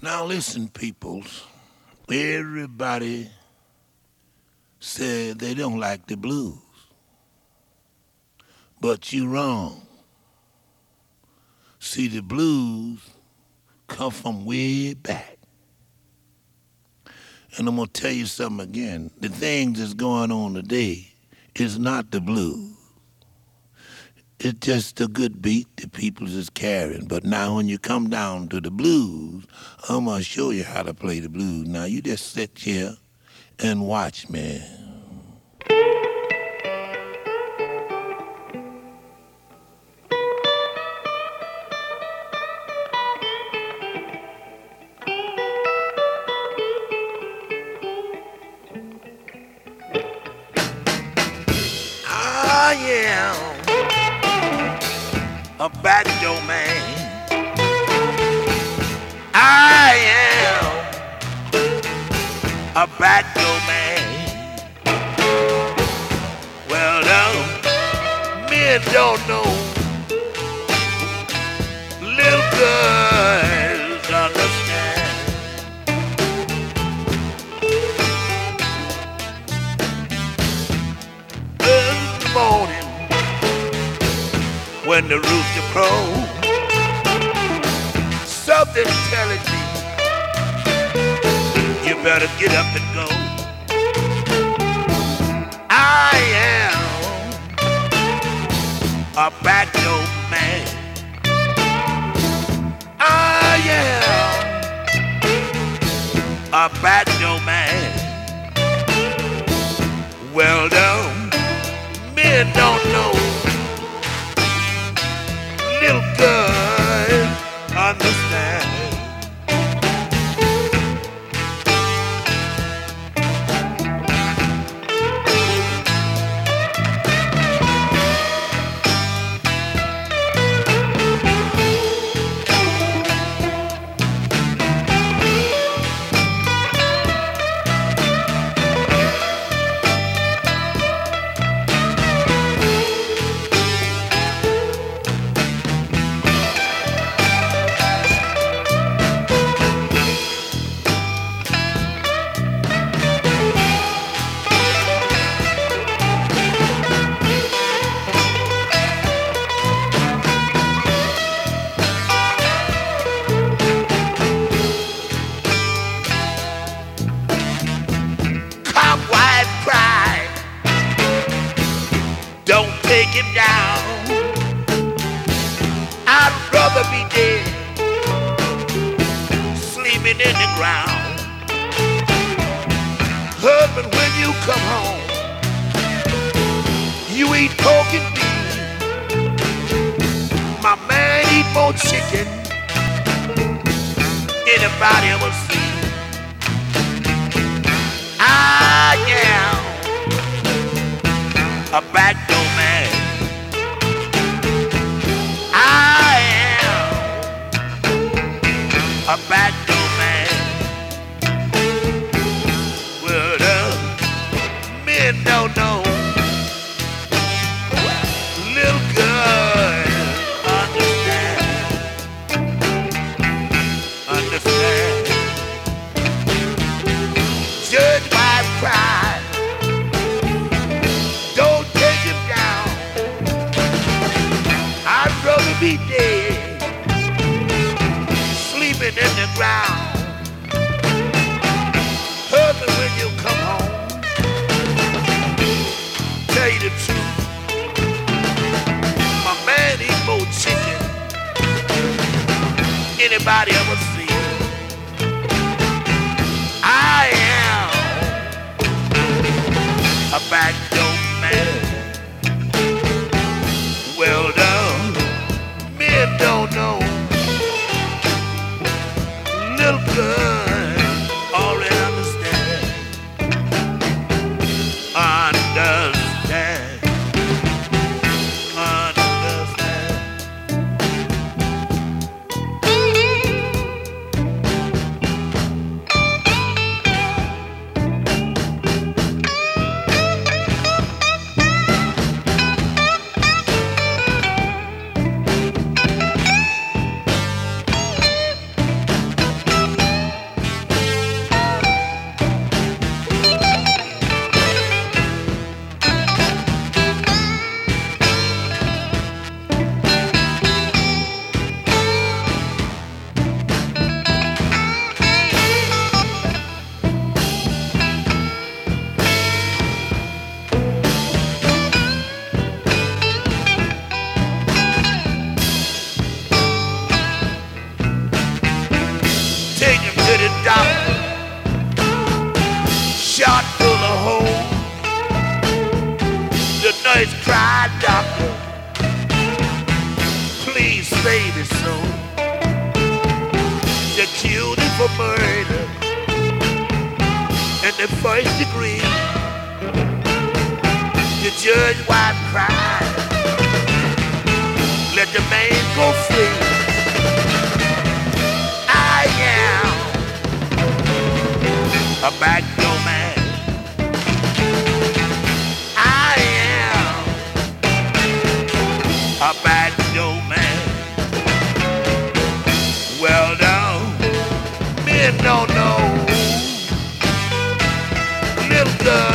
Now listen, peoples. Everybody said they don't like the blues, but you wrong. See, the blues come from way back. And I'm gonna tell you something again. The things that's going on today is not the blues. It's just a good beat the people is carrying. But now when you come down to the blues, I'm gonna show you how to play the blues. Now you just sit here and watch me. I am a banjo man. I am a banjo man. Well, men don't know. Little girls understand. Early in the morning, when the rooster crows, something telling me you better get up and go. I am a banjo man. I am a banjo man. Well done, men don't know. Little girls understand. Cobweb cry, don't take him down. I'd rather be dead, sleeping in the ground. Husband, when you come home, you eat pork and beef. My man eat more chicken anybody ever see. I am a banjo man. I am a banjo man. Well, men don't know. Little girls understand. Understand. Judge wife cry, don't take him down. I'd rather be dead, sleeping in the ground. Husband, when you come home, tell you the truth, my man eat more chicken anybody ever see. I am a banjo man. Well done, men don't know. Little girls already understand. Understand. Understand. doctor, shot full of holes. The nurse cried, doctor, please save his soul. They killed him for murder in the first degree. The judge wife cried, let the man go free. I am a backdoor man. I am a backdoor man. Well done, men don't know. Little girl